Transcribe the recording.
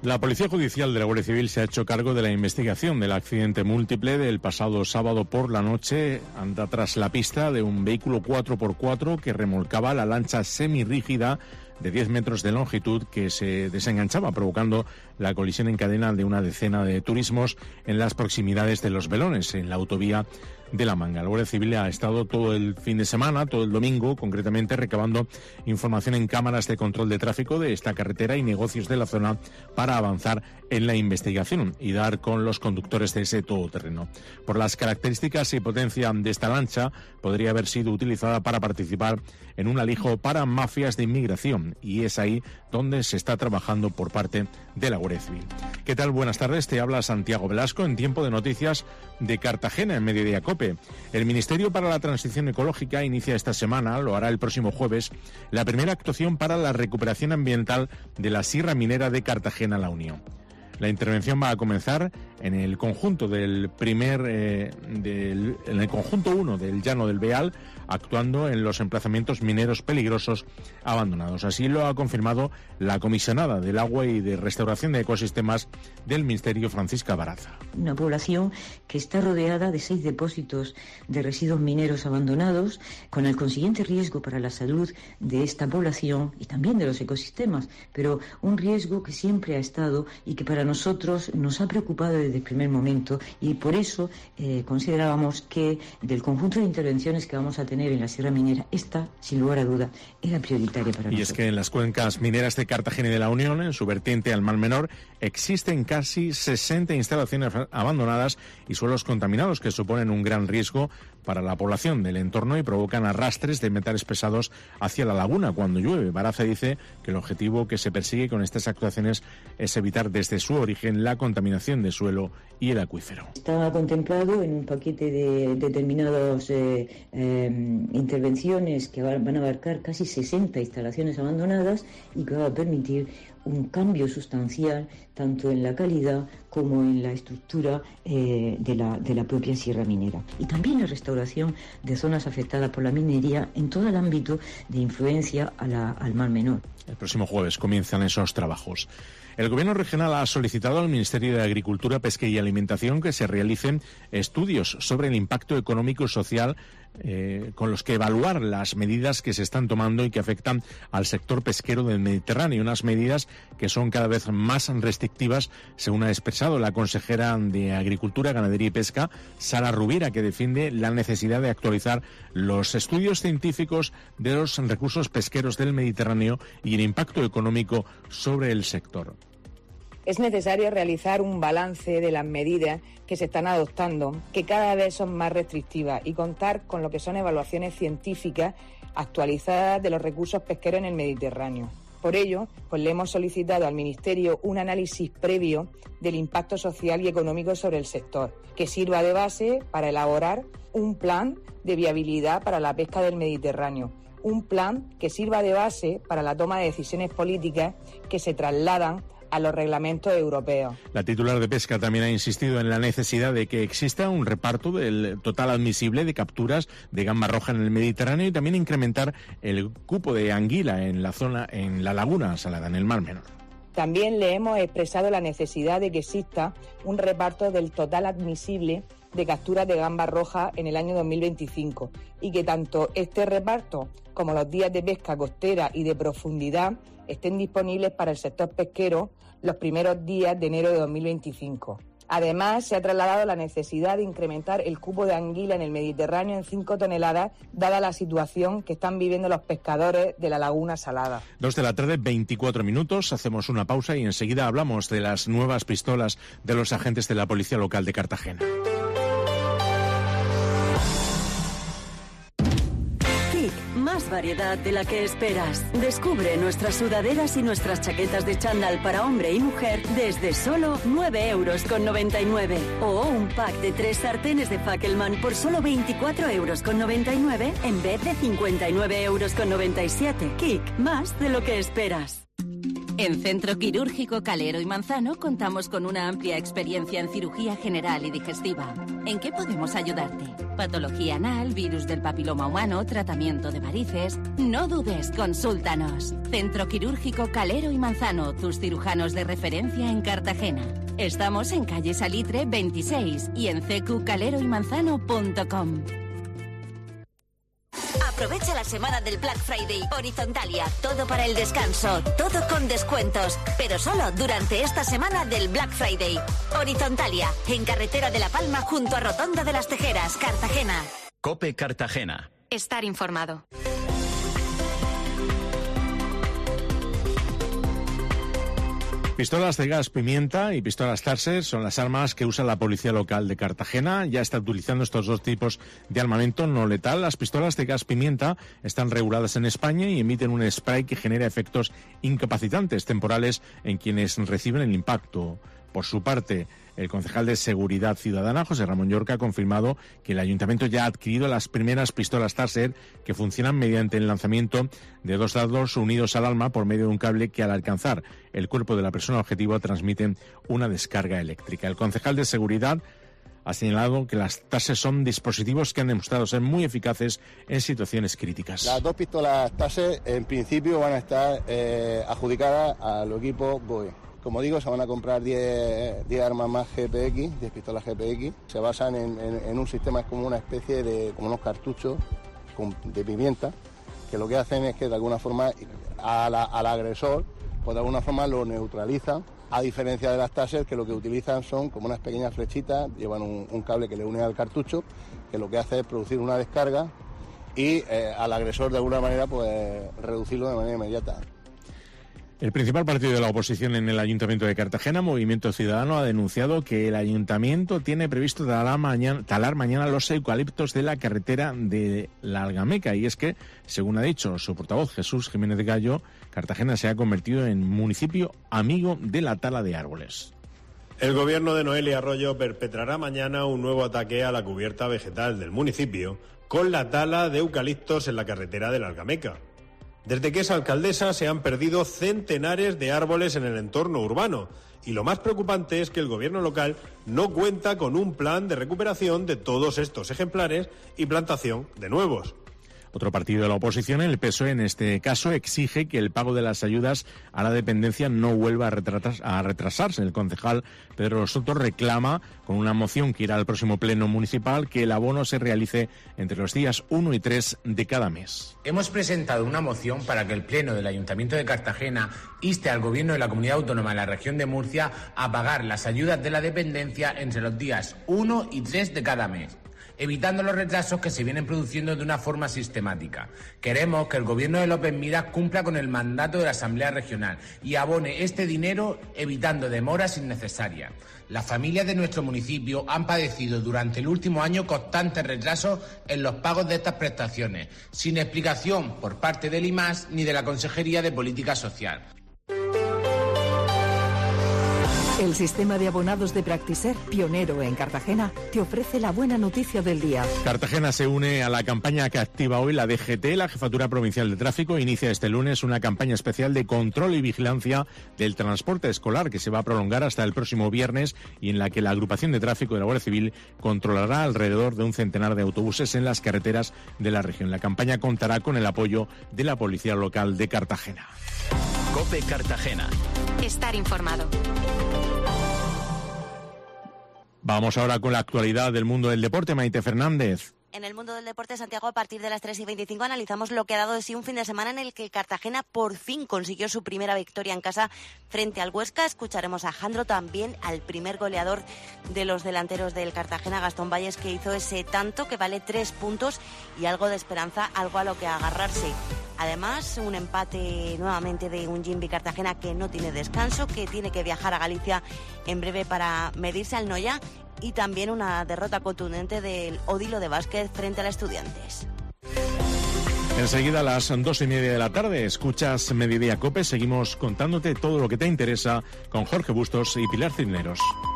La Policía Judicial de la Guardia Civil se ha hecho cargo de la investigación del accidente múltiple del pasado sábado por la noche. Anda tras la pista de un vehículo 4x4 que remolcaba la lancha semirrígida de 10 metros de longitud que se desenganchaba, provocando la colisión en cadena de una decena de turismos en las proximidades de Los Belones, en la autovía de La Manga. La Guardia Civil ha estado todo el fin de semana, todo el domingo, concretamente, recabando información en cámaras de control de tráfico de esta carretera y negocios de la zona para avanzar en la investigación y dar con los conductores de ese todoterreno. Por las características y potencia de esta lancha, podría haber sido utilizada para participar en un alijo para mafias de inmigración, y es ahí donde se está trabajando por parte de la Guardia Civil. ¿Qué tal? Buenas tardes, te habla Santiago Velasco en Tiempo de Noticias de Cartagena, en Mediodía COPE. El Ministerio para la Transición Ecológica inicia esta semana, lo hará el próximo jueves, la primera actuación para la recuperación ambiental de la Sierra Minera de Cartagena-La Unión. La intervención va a comenzar en el conjunto del en el conjunto 1 del Llano del Beal, actuando en los emplazamientos mineros peligrosos abandonados. Así lo ha confirmado la comisionada del Agua y de Restauración de Ecosistemas del Ministerio, Francisca Baraza. Una población que está rodeada de 6 depósitos de residuos mineros abandonados, con el consiguiente riesgo para la salud de esta población y también de los ecosistemas, pero un riesgo que siempre ha estado y que para nosotros nos ha preocupado desde el primer momento, y por eso considerábamos que del conjunto de intervenciones que vamos a tener en la Sierra Minera, esta, sin lugar a duda, era prioritaria para nosotros. Y es que en las cuencas mineras de Cartagena y de La Unión, en su vertiente al Mar Menor, existen casi 60 instalaciones abandonadas y suelos contaminados que suponen un gran riesgo para la población del entorno y provocan arrastres de metales pesados hacia la laguna cuando llueve. Baraza dice que el objetivo que se persigue con estas actuaciones es evitar desde su origen la contaminación de suelo y el acuífero. Está contemplado en un paquete de determinadas intervenciones que van a abarcar casi 60 instalaciones abandonadas y que va a permitir un cambio sustancial tanto en la calidad como en la estructura de la propia Sierra Minera, y también la restauración de zonas afectadas por la minería en todo el ámbito de influencia al Mar Menor. El próximo jueves comienzan esos trabajos. El Gobierno regional ha solicitado al Ministerio de Agricultura, Pesca y Alimentación que se realicen estudios sobre el impacto económico y social con los que evaluar las medidas que se están tomando y que afectan al sector pesquero del Mediterráneo, unas medidas que son cada vez más restrictivas, según ha expresado la consejera de Agricultura, Ganadería y Pesca, Sara Rubira, que defiende la necesidad de actualizar los estudios científicos de los recursos pesqueros del Mediterráneo y el impacto económico sobre el sector. Es necesario realizar un balance de las medidas que se están adoptando, que cada vez son más restrictivas, y contar con lo que son evaluaciones científicas actualizadas de los recursos pesqueros en el Mediterráneo. Por ello, le hemos solicitado al Ministerio un análisis previo del impacto social y económico sobre el sector, que sirva de base para elaborar un plan de viabilidad para la pesca del Mediterráneo. Un plan que sirva de base para la toma de decisiones políticas que se trasladan a los reglamentos europeos. La titular de Pesca también ha insistido en la necesidad de que exista un reparto del total admisible de capturas de gamba roja en el Mediterráneo y también incrementar el cupo de anguila en la laguna salada, en el Mar Menor. También le hemos expresado la necesidad de que exista un reparto del total admisible de capturas de gamba roja en el año 2025 y que tanto este reparto como los días de pesca costera y de profundidad estén disponibles para el sector pesquero los primeros días de enero de 2025. Además, se ha trasladado la necesidad de incrementar el cupo de anguila en el Mediterráneo en 5 toneladas, dada la situación que están viviendo los pescadores de la laguna salada. 2:24 p.m, hacemos una pausa y enseguida hablamos de las nuevas pistolas de los agentes de la Policía Local de Cartagena. Más variedad de la que esperas. Descubre nuestras sudaderas y nuestras chaquetas de chándal para hombre y mujer desde solo 9,99 €. O un pack de 3 sartenes de Fackelman por solo 24,99 € en vez de 59,97 €. Kick, más de lo que esperas. En Centro Quirúrgico Calero y Manzano contamos con una amplia experiencia en cirugía general y digestiva. ¿En qué podemos ayudarte? patología anal, virus del papiloma humano, tratamiento de varices. No dudes, consúltanos. Centro Quirúrgico Calero y Manzano, tus cirujanos de referencia en Cartagena. Estamos en calle Salitre 26 y en cqcaleroymanzano.com. Aprovecha la semana del Black Friday. Horizontalia, todo para el descanso, todo con descuentos, pero solo durante esta semana del Black Friday. Horizontalia, en Carretera de La Palma junto a Rotonda de las Tejeras, Cartagena. COPE Cartagena. Estar informado. Pistolas de gas pimienta y pistolas Taser son las armas que usa la policía local de Cartagena. Ya está utilizando estos dos tipos de armamento no letal. Las pistolas de gas pimienta están reguladas en España y emiten un spray que genera efectos incapacitantes temporales en quienes reciben el impacto. Por su parte, el concejal de Seguridad Ciudadana, José Ramón Llorca, ha confirmado que el ayuntamiento ya ha adquirido las primeras pistolas Taser que funcionan mediante el lanzamiento de dos dardos unidos al arma por medio de un cable que al alcanzar el cuerpo de la persona objetivo transmiten una descarga eléctrica. El concejal de Seguridad ha señalado que las Taser son dispositivos que han demostrado ser muy eficaces en situaciones críticas. Las dos pistolas Taser en principio van a estar adjudicadas al equipo BOE. Como digo, se van a comprar 10 armas más GPX, 10 pistolas GPX. Se basan en un sistema, es como una especie de, como unos cartuchos de pimienta, que lo que hacen es que de alguna forma al agresor, pues de alguna forma lo neutralizan, a diferencia de las Taser, que lo que utilizan son como unas pequeñas flechitas, llevan un cable que le une al cartucho, que lo que hace es producir una descarga y al agresor de alguna manera pues reducirlo de manera inmediata. El principal partido de la oposición en el Ayuntamiento de Cartagena, Movimiento Ciudadano, ha denunciado que el Ayuntamiento tiene previsto talar mañana los eucaliptos de la carretera de la Algameca. Y es que, según ha dicho su portavoz Jesús Jiménez de Gallo, Cartagena se ha convertido en municipio amigo de la tala de árboles. El gobierno de Noelia Arroyo perpetrará mañana un nuevo ataque a la cubierta vegetal del municipio con la tala de eucaliptos en la carretera de la Algameca. Desde que es alcaldesa se han perdido centenares de árboles en el entorno urbano y lo más preocupante es que el gobierno local no cuenta con un plan de recuperación de todos estos ejemplares y plantación de nuevos. Otro partido de la oposición, el PSOE, en este caso, exige que el pago de las ayudas a la dependencia no vuelva a retrasarse. El concejal Pedro Soto reclama, con una moción que irá al próximo pleno municipal, que el abono se realice entre los días 1 y 3 de cada mes. Hemos presentado una moción para que el pleno del Ayuntamiento de Cartagena inste al Gobierno de la Comunidad Autónoma de la Región de Murcia a pagar las ayudas de la dependencia entre los días 1 y 3 de cada mes, evitando los retrasos que se vienen produciendo de una forma sistemática. Queremos que el Gobierno de López Miras cumpla con el mandato de la Asamblea Regional y abone este dinero evitando demoras innecesarias. Las familias de nuestro municipio han padecido durante el último año constantes retrasos en los pagos de estas prestaciones, sin explicación por parte del IMAS ni de la Consejería de Política Social. El sistema de abonados de Practiser, pionero en Cartagena, te ofrece la buena noticia del día. Cartagena se une a la campaña que activa hoy la DGT. La Jefatura Provincial de Tráfico inicia este lunes una campaña especial de control y vigilancia del transporte escolar que se va a prolongar hasta el próximo viernes y en la que la agrupación de tráfico de la Guardia Civil controlará alrededor de un centenar de autobuses en las carreteras de la región. La campaña contará con el apoyo de la Policía Local de Cartagena. COPE Cartagena. Estar informado. Vamos ahora con la actualidad del mundo del deporte. Maite Fernández. En el mundo del deporte, Santiago, a partir de las 3:25 analizamos lo que ha dado de sí un fin de semana en el que Cartagena por fin consiguió su primera victoria en casa frente al Huesca. Escucharemos a Jandro, también al primer goleador de los delanteros del Cartagena, Gastón Valles, que hizo ese tanto que vale 3 puntos y algo de esperanza, algo a lo que agarrarse. Además, un empate nuevamente de un Jimby Cartagena que no tiene descanso, que tiene que viajar a Galicia en breve para medirse al Noya, y también una derrota contundente del Odilo de Vázquez frente a los Estudiantes. Enseguida a las 2:30 de la tarde escuchas Mediodía COPE. Seguimos contándote todo lo que te interesa con Jorge Bustos y Pilar Cisneros.